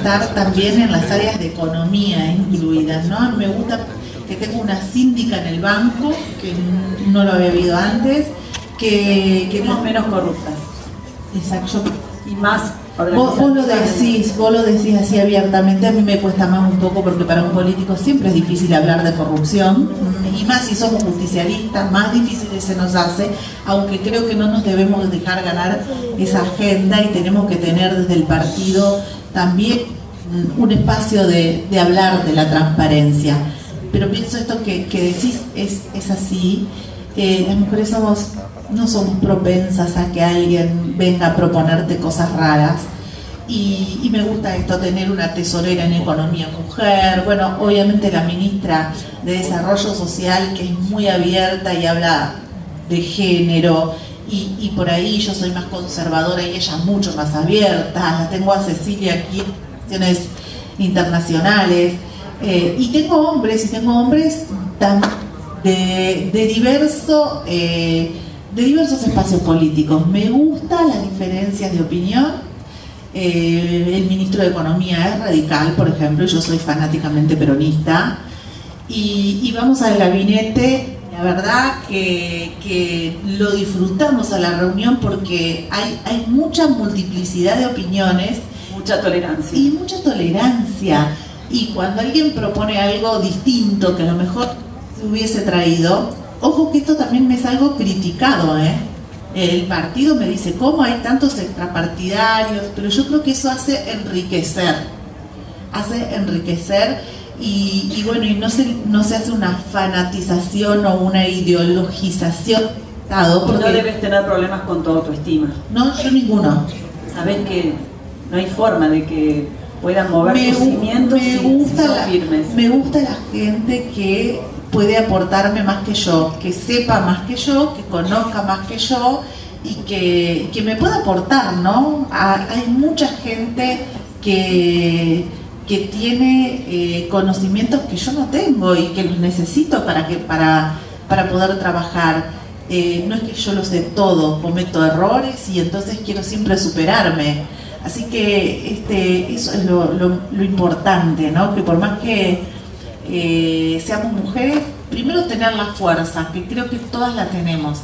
estar también en las áreas de economía incluidas, ¿no? Me gusta que tengo una síndica en el banco, que no lo había habido antes, que somos menos corruptas. Exacto. Y más. Vos lo decís así abiertamente. A mí me cuesta más un poco porque para un político siempre es difícil hablar de corrupción, y más si somos justicialistas, más difícil se nos hace, aunque creo que no nos debemos dejar ganar esa agenda y tenemos que tener desde el partido también un espacio de hablar de la transparencia. Pero pienso esto que decís es así. Las mujeres no somos propensas a que alguien venga a proponerte cosas raras, y me gusta esto, tener una tesorera en economía mujer, bueno, obviamente la ministra de Desarrollo Social, que es muy abierta y habla de género, y por ahí yo soy más conservadora y ella mucho más abierta. La tengo a Cecilia aquí en cuestiones internacionales, y tengo hombres de diversos espacios políticos. Me gustan las diferencias de opinión. El ministro de Economía es radical, por ejemplo, y yo soy fanáticamente peronista. Y vamos al gabinete, la verdad que lo disfrutamos a la reunión porque hay mucha multiplicidad de opiniones. Mucha tolerancia. Y mucha tolerancia. Y cuando alguien propone algo distinto que a lo mejor se hubiese traído, ojo que esto también me es algo criticado, el partido me dice, ¿cómo hay tantos extrapartidarios? Pero yo creo que eso hace enriquecer, y bueno, y no se hace una fanatización o una ideologización, porque no debes tener problemas con tu autoestima. No, yo ninguno. Sabes que no hay forma de que puedan mover tus cimientos si son firmes. Me gusta la gente que puede aportarme más que yo, que sepa más que yo, que conozca más que yo, y que me pueda aportar, ¿no? Hay mucha gente que tiene conocimientos que yo no tengo y que los necesito para poder trabajar. No es que yo lo sé todo, cometo errores y entonces quiero siempre superarme. Así que eso es lo importante, ¿no? Que por más que seamos mujeres, primero tener la fuerza, que creo que todas la tenemos.